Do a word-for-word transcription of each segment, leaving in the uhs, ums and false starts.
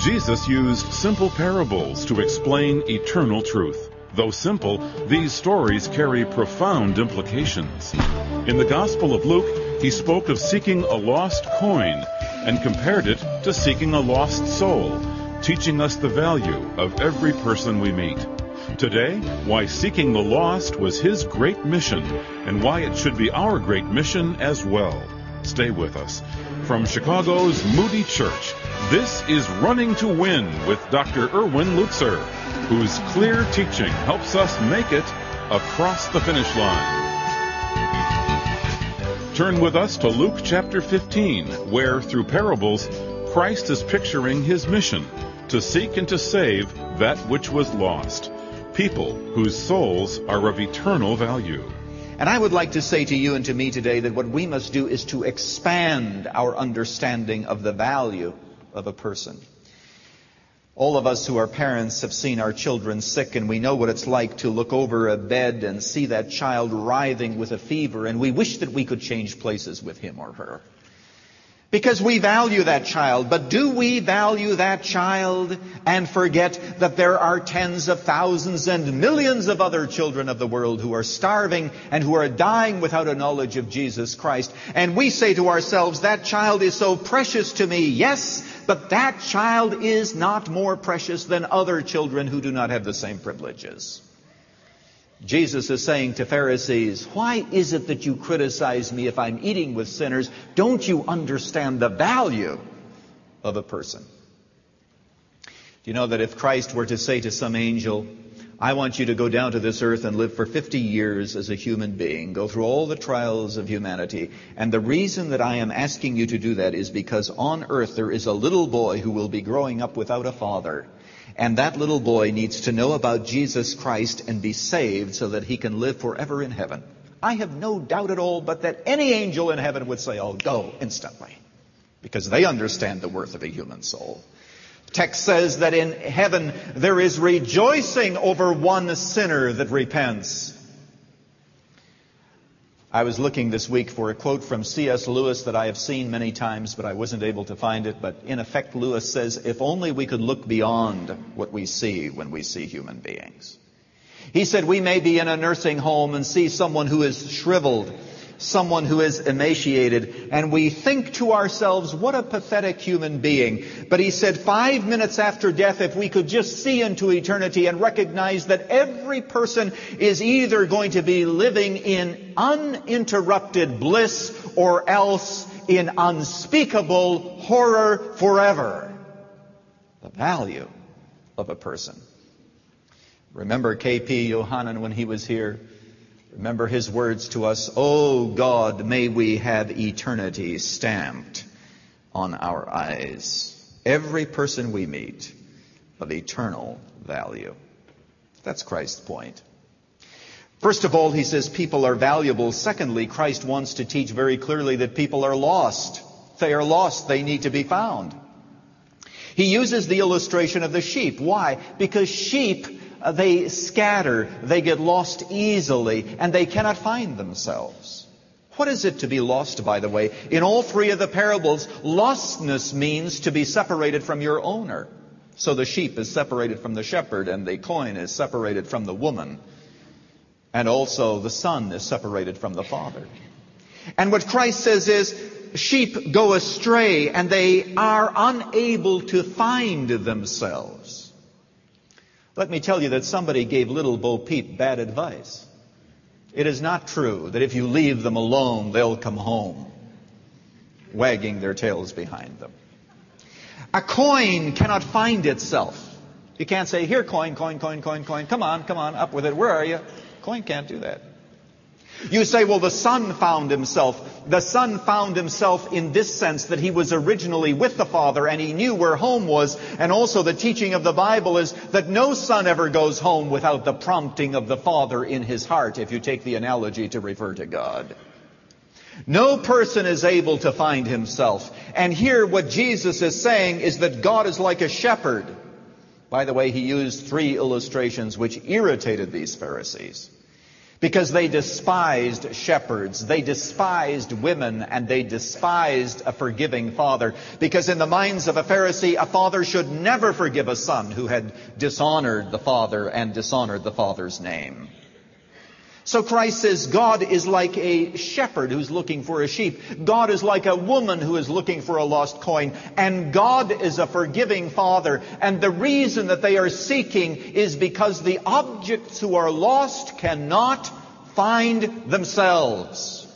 Jesus used simple parables to explain eternal truth. Though simple, these stories carry profound implications. In the Gospel of Luke, he spoke of seeking a lost coin and compared it to seeking a lost soul, teaching us the value of every person we meet. Today, why seeking the lost was his great mission and why it should be our great mission as well. Stay with us. From Chicago's Moody Church, this is Running to Win with Doctor Erwin Lutzer, whose clear teaching helps us make it across the finish line. Turn with us to Luke chapter fifteen, where, through parables, Christ is picturing his mission to seek and to save that which was lost, people whose souls are of eternal value. And I would like to say to you and to me today that what we must do is to expand our understanding of the value of a person. All of us who are parents have seen our children sick, and we know what it's like to look over a bed and see that child writhing with a fever, and we wish that we could change places with him or her. Because we value that child. But do we value that child and forget that there are tens of thousands and millions of other children of the world who are starving and who are dying without a knowledge of Jesus Christ? And we say to ourselves, that child is so precious to me. Yes, but that child is not more precious than other children who do not have the same privileges. Jesus is saying to Pharisees, why is it that you criticize me if I'm eating with sinners? Don't you understand the value of a person? Do you know that if Christ were to say to some angel, I want you to go down to this earth and live for fifty years as a human being, go through all the trials of humanity, and the reason that I am asking you to do that is because on earth there is a little boy who will be growing up without a father. And that little boy needs to know about Jesus Christ and be saved so that he can live forever in heaven. I have no doubt at all but that any angel in heaven would say, oh, go instantly, because they understand the worth of a human soul. The text says that in heaven there is rejoicing over one sinner that repents. I was looking this week for a quote from C S Lewis that I have seen many times, but I wasn't able to find it. But in effect, Lewis says, if only we could look beyond what we see when we see human beings. He said, we may be in a nursing home and see someone who is shriveled, someone who is emaciated, and we think to ourselves, what a pathetic human being. But he said, five minutes after death, if we could just see into eternity and recognize that every person is either going to be living in uninterrupted bliss or else in unspeakable horror forever. The value of a person. Remember K P Yohanan when he was here? Remember his words to us, oh God, may we have eternity stamped on our eyes. Every person we meet of eternal value. That's Christ's point. First of all, he says people are valuable. Secondly, Christ wants to teach very clearly that people are lost. They are lost. They need to be found. He uses the illustration of the sheep. Why? Because sheep, they scatter, they get lost easily, and they cannot find themselves. What is it to be lost, by the way? In all three of the parables, lostness means to be separated from your owner. So the sheep is separated from the shepherd, and the coin is separated from the woman. And also the son is separated from the father. And what Christ says is, sheep go astray, and they are unable to find themselves. Let me tell you that somebody gave little Bo Peep bad advice. It is not true that if you leave them alone, they'll come home, wagging their tails behind them. A coin cannot find itself. You can't say, here, coin, coin, coin, coin, coin. Come on, come on, up with it. Where are you? Coin can't do that. You say, well, the Son found himself. The Son found himself in this sense that he was originally with the Father and he knew where home was. And also the teaching of the Bible is that no son ever goes home without the prompting of the Father in his heart, if you take the analogy to refer to God. No person is able to find himself. And here what Jesus is saying is that God is like a shepherd. By the way, he used three illustrations which irritated these Pharisees. Because they despised shepherds, they despised women, and they despised a forgiving father. Because in the minds of a Pharisee, a father should never forgive a son who had dishonored the father and dishonored the father's name. So Christ says God is like a shepherd who's looking for a sheep. God is like a woman who is looking for a lost coin. And God is a forgiving Father. And the reason that they are seeking is because the objects who are lost cannot find themselves.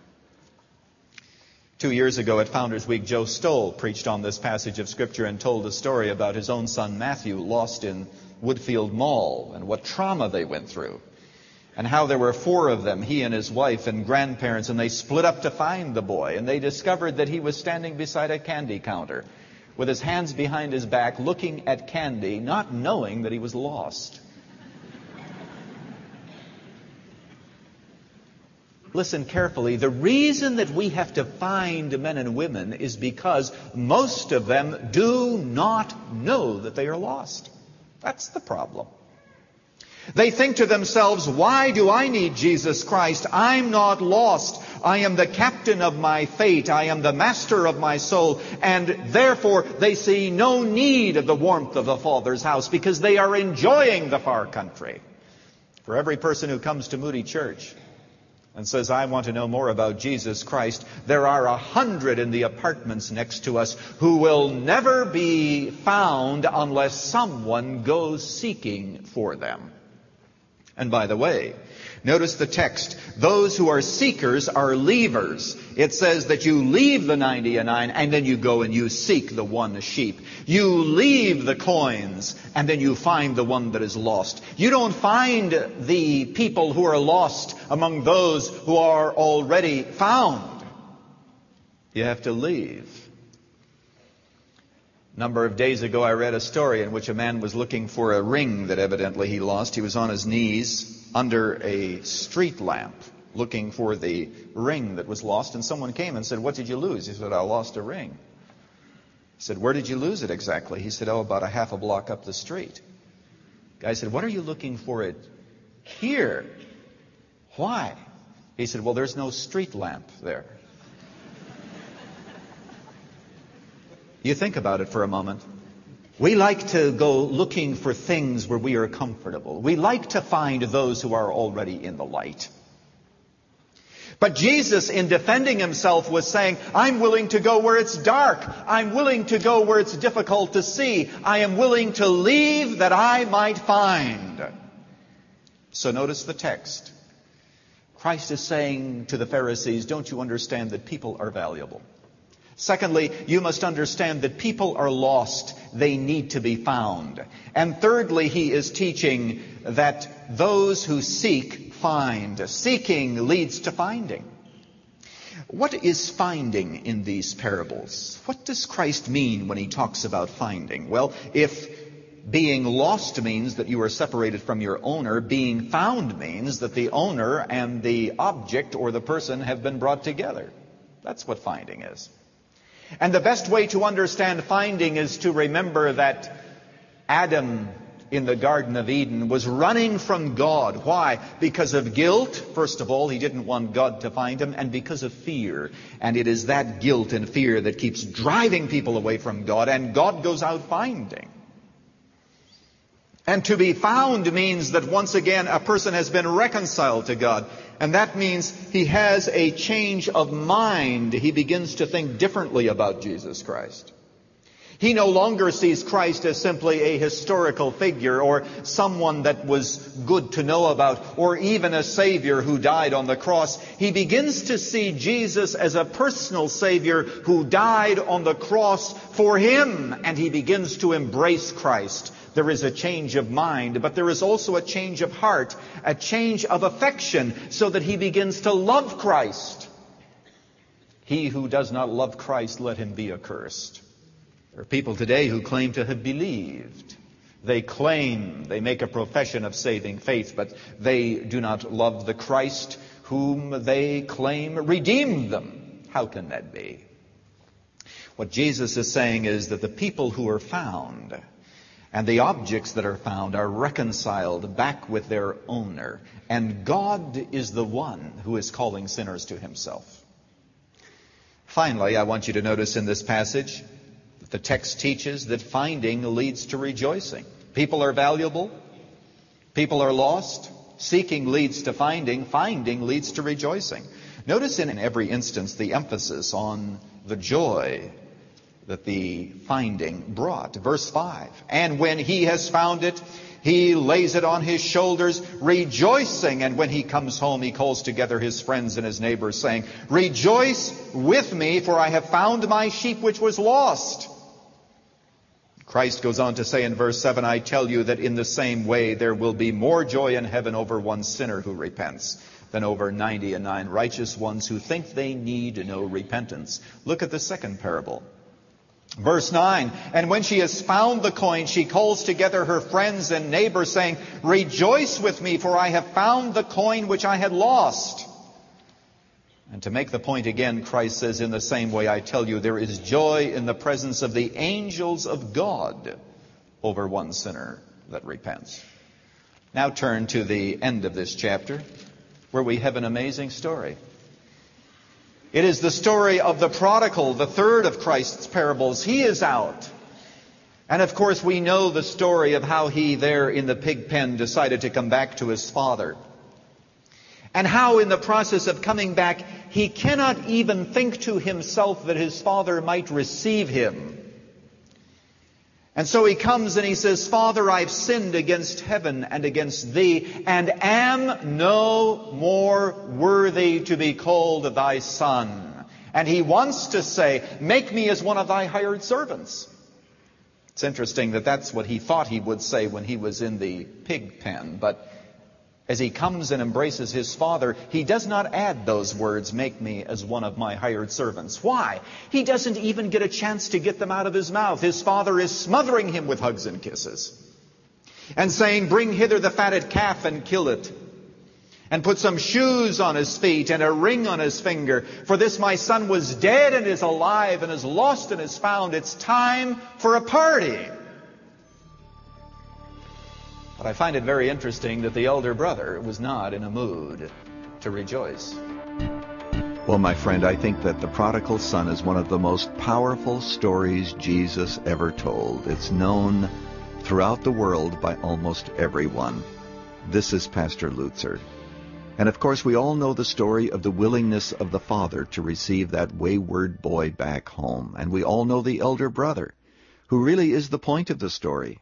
Two years ago at Founders Week, Joe Stoll preached on this passage of Scripture and told a story about his own son Matthew lost in Woodfield Mall and what trauma they went through. And how there were four of them, he and his wife and grandparents, and they split up to find the boy. And they discovered that he was standing beside a candy counter with his hands behind his back, looking at candy, not knowing that he was lost. Listen carefully. The reason that we have to find men and women is because most of them do not know that they are lost. That's the problem. They think to themselves, why do I need Jesus Christ? I'm not lost. I am the captain of my fate. I am the master of my soul. And therefore, they see no need of the warmth of the Father's house because they are enjoying the far country. For every person who comes to Moody Church and says, I want to know more about Jesus Christ, there are a hundred in the apartments next to us who will never be found unless someone goes seeking for them. And by the way, notice the text. Those who are seekers are leavers. It says that you leave the ninety-nine and then you go and you seek the one sheep. You leave the coins and then you find the one that is lost. You don't find the people who are lost among those who are already found. You have to leave. A number of days ago, I read a story in which a man was looking for a ring that evidently he lost. He was on his knees under a street lamp looking for the ring that was lost. And someone came and said, what did you lose? He said, I lost a ring. He said, where did you lose it exactly? He said, oh, about a half a block up the street. The guy said, what are you looking for it here? Why? He said, well, there's no street lamp there. You think about it for a moment. We like to go looking for things where we are comfortable. We like to find those who are already in the light. But Jesus, in defending himself, was saying, I'm willing to go where it's dark. I'm willing to go where it's difficult to see. I am willing to leave that I might find. So notice the text. Christ is saying to the Pharisees, don't you understand that people are valuable? Secondly, you must understand that people are lost. They need to be found. And thirdly, he is teaching that those who seek, find. Seeking leads to finding. What is finding in these parables? What does Christ mean when he talks about finding? Well, if being lost means that you are separated from your owner, being found means that the owner and the object or the person have been brought together. That's what finding is. And the best way to understand finding is to remember that Adam in the Garden of Eden was running from God. Why? Because of guilt. First of all, he didn't want God to find him, and because of fear. And it is that guilt and fear that keeps driving people away from God, and God goes out finding. And to be found means that once again a person has been reconciled to God. And that means he has a change of mind. He begins to think differently about Jesus Christ. He no longer sees Christ as simply a historical figure or someone that was good to know about or even a Savior who died on the cross. He begins to see Jesus as a personal Savior who died on the cross for him, and he begins to embrace Christ. There is a change of mind, but there is also a change of heart, a change of affection, so that he begins to love Christ. He who does not love Christ, let him be accursed. There are people today who claim to have believed. They claim, they make a profession of saving faith, but they do not love the Christ whom they claim redeemed them. How can that be? What Jesus is saying is that the people who are found And the objects that are found are reconciled back with their owner. And God is the one who is calling sinners to himself. Finally, I want you to notice in this passage that the text teaches that finding leads to rejoicing. People are valuable. People are lost. Seeking leads to finding. Finding leads to rejoicing. Notice in every instance the emphasis on the joy that the finding brought. Verse five, and when he has found it, he lays it on his shoulders, rejoicing. And when he comes home, he calls together his friends and his neighbors, saying, rejoice with me, for I have found my sheep which was lost. Christ goes on to say in verse seven, I tell you that in the same way there will be more joy in heaven over one sinner who repents than over ninety and nine righteous ones who think they need no repentance. Look at the second parable. Verse nine, and when she has found the coin, she calls together her friends and neighbors, saying, rejoice with me, for I have found the coin which I had lost. And to make the point again, Christ says, in the same way, I tell you, there is joy in the presence of the angels of God over one sinner that repents. Now turn to the end of this chapter, where we have an amazing story. It is the story of the prodigal, the third of Christ's parables. He is out. And of course we know the story of how he there in the pig pen decided to come back to his father. And how in the process of coming back, he cannot even think to himself that his father might receive him. And so he comes and he says, Father, I've sinned against heaven and against thee, and am no more worthy to be called thy son. And he wants to say, make me as one of thy hired servants. It's interesting that that's what he thought he would say when he was in the pig pen. But as he comes and embraces his father, he does not add those words, make me as one of my hired servants. Why? He doesn't even get a chance to get them out of his mouth. His father is smothering him with hugs and kisses and saying, bring hither the fatted calf and kill it, and put some shoes on his feet and a ring on his finger. For this my son was dead and is alive, and is lost and is found. It's time for a party. But I find it very interesting that the elder brother was not in a mood to rejoice. Well, my friend, I think that the prodigal son is one of the most powerful stories Jesus ever told. It's known throughout the world by almost everyone. This is Pastor Lutzer. And of course, we all know the story of the willingness of the father to receive that wayward boy back home. And we all know the elder brother, who really is the point of the story.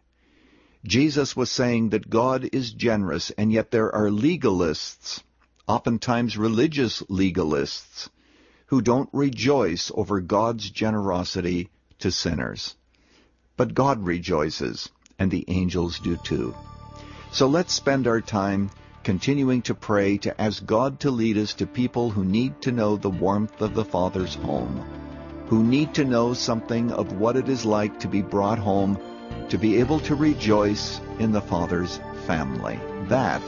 Jesus was saying that God is generous, and yet there are legalists, oftentimes religious legalists, who don't rejoice over God's generosity to sinners. But God rejoices, and the angels do too. So let's spend our time continuing to pray to ask God to lead us to people who need to know the warmth of the Father's home, who need to know something of what it is like to be brought home, to be able to rejoice in the Father's family. That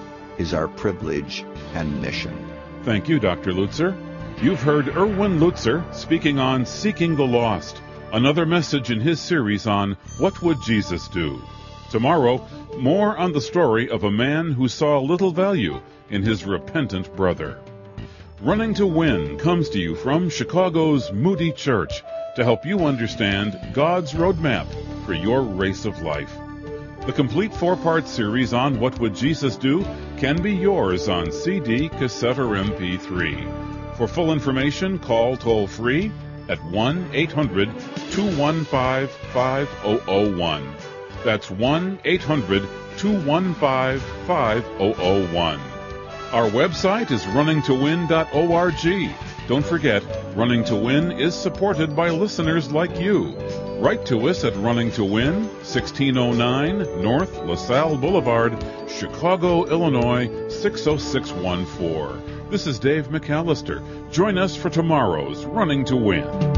is our privilege and mission. Thank you, Doctor Lutzer. You've heard Erwin Lutzer speaking on Seeking the Lost, another message in his series on What Would Jesus Do? Tomorrow, more on the story of a man who saw little value in his repentant brother. Running to Win comes to you from Chicago's Moody Church to help you understand God's roadmap for your race of life. The complete four-part series on What Would Jesus Do can be yours on C D, cassette, or M P three. For full information, call toll-free at one eight hundred two one five five zero zero one. That's one eight hundred two one five five zero zero one. Our website is running to win dot org. Don't forget, Running to Win is supported by listeners like you. Write to us at Running to Win, sixteen oh nine North LaSalle Boulevard, Chicago, Illinois, six oh six one four. This is Dave McAllister. Join us for tomorrow's Running to Win.